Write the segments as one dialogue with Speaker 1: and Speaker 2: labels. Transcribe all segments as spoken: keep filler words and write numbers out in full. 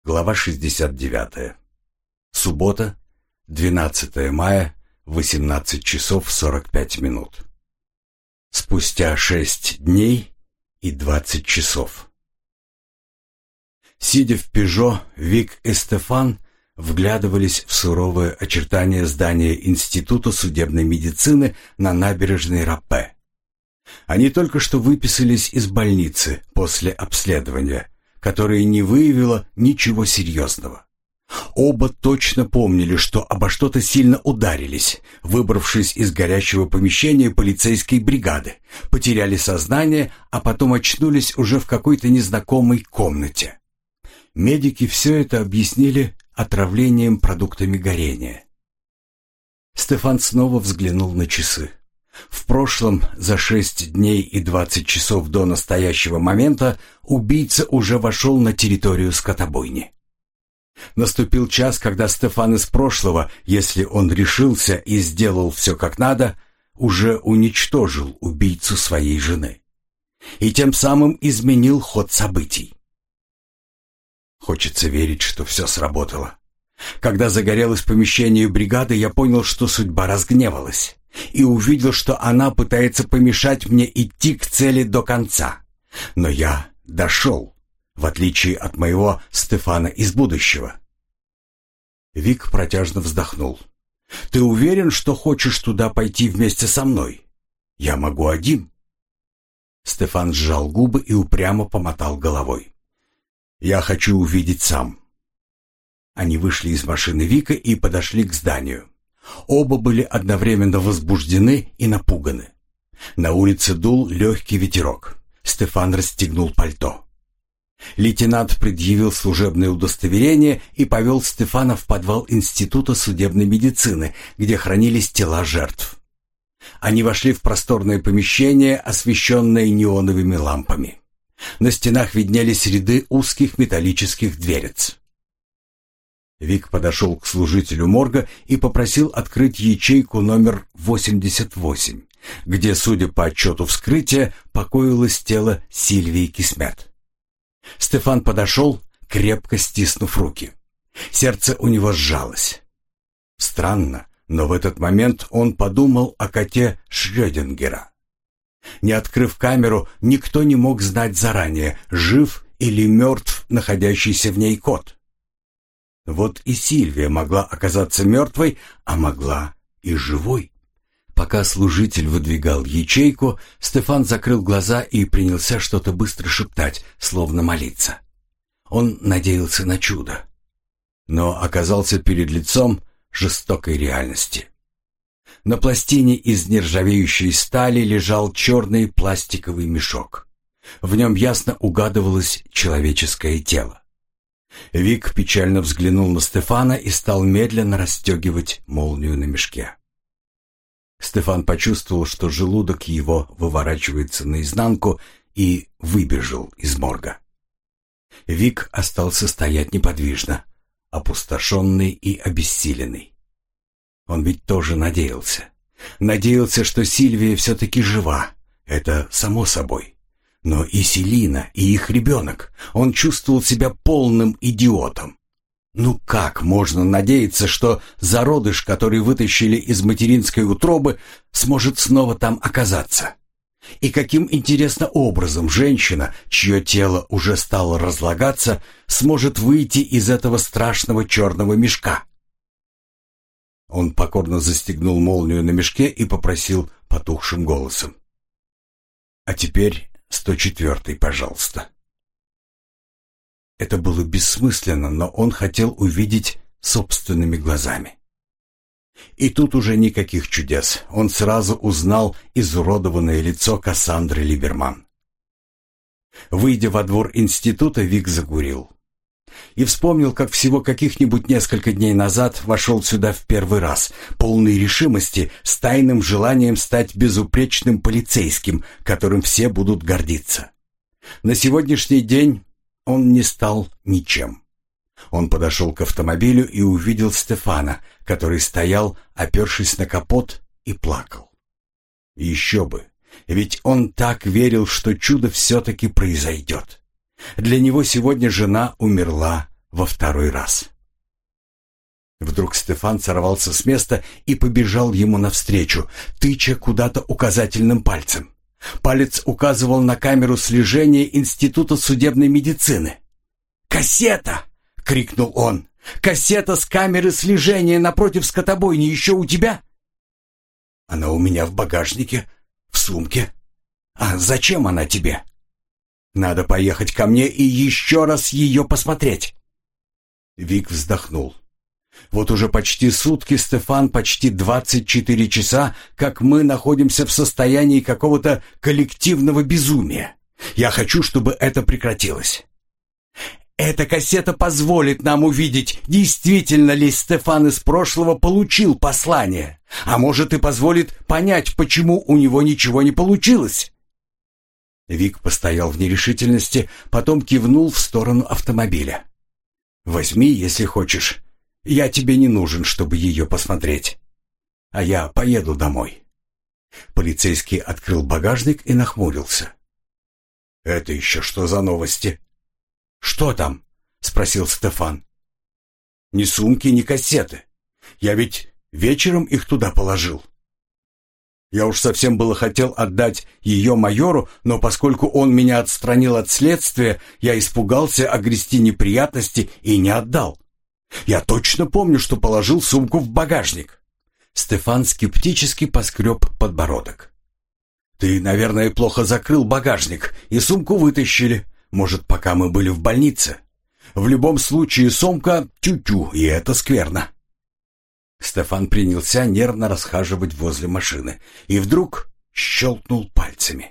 Speaker 1: Глава шестьдесят девятая. Суббота, двенадцатое мая, восемнадцать часов сорок пять минут. Спустя шесть дней и двадцать часов. Сидя в «Пежо», Вик и Стефан вглядывались в суровые очертания здания Института судебной медицины на набережной Раппе. Они только что выписались из больницы после обследования, которое не выявило ничего серьезного. Оба точно помнили, что обо что-то сильно ударились, выбравшись из горящего помещения полицейской бригады, потеряли сознание, а потом очнулись уже в какой-то незнакомой комнате. Медики все это объяснили отравлением продуктами горения. Стефан снова взглянул на часы. В прошлом, за шесть дней и двадцать часов до настоящего момента, убийца уже вошел на территорию скотобойни. Наступил час, когда Стефан из прошлого, если он решился и сделал все как надо, уже уничтожил убийцу своей жены. И тем самым изменил ход событий. Хочется верить, что все сработало. Когда загорелось помещение бригады, я понял, что судьба разгневалась, и увидел, что она пытается помешать мне идти к цели до конца. Но я дошел, в отличие от моего Стефана из будущего. Вик протяжно вздохнул. «Ты уверен, что хочешь туда пойти вместе со мной? Я могу один». Стефан сжал губы и упрямо помотал головой. «Я хочу увидеть сам». Они вышли из машины Вика и подошли к зданию. Оба были одновременно возбуждены и напуганы. На улице дул легкий ветерок. Стефан расстегнул пальто. Лейтенант предъявил служебное удостоверение и повел Стефана в подвал Института судебной медицины, где хранились тела жертв. Они вошли в просторное помещение, освещенное неоновыми лампами. На стенах виднелись ряды узких металлических дверец. Вик подошел к служителю морга и попросил открыть ячейку номер восемьдесят восемь, где, судя по отчету вскрытия, покоилось тело Сильвии Кисмет. Стефан подошел, крепко стиснув руки. Сердце у него сжалось. Странно, но в этот момент он подумал о коте Шрёдингера. Не открыв камеру, никто не мог знать заранее, жив или мертв находящийся в ней кот. Вот и Сильвия могла оказаться мертвой, а могла и живой. Пока служитель выдвигал ячейку, Стефан закрыл глаза и принялся что-то быстро шептать, словно молиться. Он надеялся на чудо, но оказался перед лицом жестокой реальности. На пластине из нержавеющей стали лежал черный пластиковый мешок. В нем ясно угадывалось человеческое тело. Вик печально взглянул на Стефана и стал медленно расстегивать молнию на мешке. Стефан почувствовал, что желудок его выворачивается наизнанку, и выбежал из морга. Вик остался стоять неподвижно, опустошенный и обессиленный. Он ведь тоже надеялся. Надеялся, что Сильвия все-таки жива. Это само собой. Но и Селина, и их ребенок. Он чувствовал себя полным идиотом. Ну как можно надеяться, что зародыш, который вытащили из материнской утробы, сможет снова там оказаться? И каким, интересно, образом женщина, чье тело уже стало разлагаться, сможет выйти из этого страшного черного мешка? Он покорно застегнул молнию на мешке и попросил потухшим голосом: «А теперь сто четвёртый, пожалуйста». Это было бессмысленно, но он хотел увидеть собственными глазами. И тут уже никаких чудес. Он сразу узнал изуродованное лицо Кассандры Либерман. Выйдя во двор института, Вик закурил. И вспомнил, как всего каких-нибудь несколько дней назад вошел сюда в первый раз, полной решимости, с тайным желанием стать безупречным полицейским, которым все будут гордиться. На сегодняшний день он не стал ничем. Он подошел к автомобилю и увидел Стефана, который стоял, опершись на капот, и плакал. Еще бы, ведь он так верил, что чудо все-таки произойдет. Для него сегодня жена умерла во второй раз. Вдруг Стефан сорвался с места и побежал ему навстречу, тыча куда-то указательным пальцем. Палец указывал на камеру слежения Института судебной медицины. «Кассета!» — крикнул он. «Кассета с камеры слежения напротив скотобойни еще у тебя?» «Она у меня в багажнике, в сумке. А зачем она тебе?» «Надо поехать ко мне и еще раз ее посмотреть». Вик вздохнул. Вот уже почти сутки, Стефан, почти двадцать четыре часа, как мы находимся в состоянии какого-то коллективного безумия. Я хочу, чтобы это прекратилось. Эта кассета позволит нам увидеть, действительно ли Стефан из прошлого получил послание, а может и позволит понять, почему у него ничего не получилось. Вик постоял в нерешительности, потом кивнул в сторону автомобиля. «Возьми, если хочешь. Я тебе не нужен, чтобы ее посмотреть. А я поеду домой». Полицейский открыл багажник и нахмурился. «Это еще что за новости?» «Что там?» — спросил Стефан. «Ни сумки, ни кассеты. Я ведь вечером их туда положил. Я уж совсем было хотел отдать ее майору, но поскольку он меня отстранил от следствия, я испугался огрести неприятности и не отдал. Я точно помню, что положил сумку в багажник». Стефан скептически поскреб подбородок. «Ты, наверное, плохо закрыл багажник, и сумку вытащили. Может, пока мы были в больнице. В любом случае, сумка тю-тю, и это скверно». Стефан принялся нервно расхаживать возле машины и вдруг щелкнул пальцами.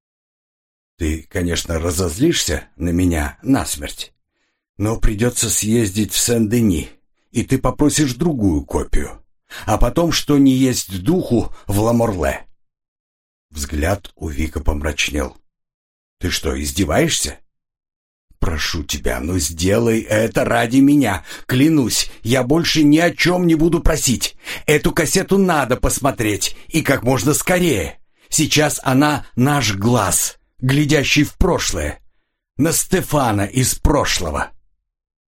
Speaker 1: «Ты, конечно, разозлишься на меня насмерть, но придется съездить в Сен-Дени, и ты попросишь другую копию, а потом, что не есть духу, в Ла-Морле». Взгляд у Вика помрачнел. «Ты что, издеваешься?» «Прошу тебя, ну сделай это ради меня. Клянусь, я больше ни о чем не буду просить. Эту кассету надо посмотреть, и как можно скорее. Сейчас она наш глаз, глядящий в прошлое. На Стефана из прошлого».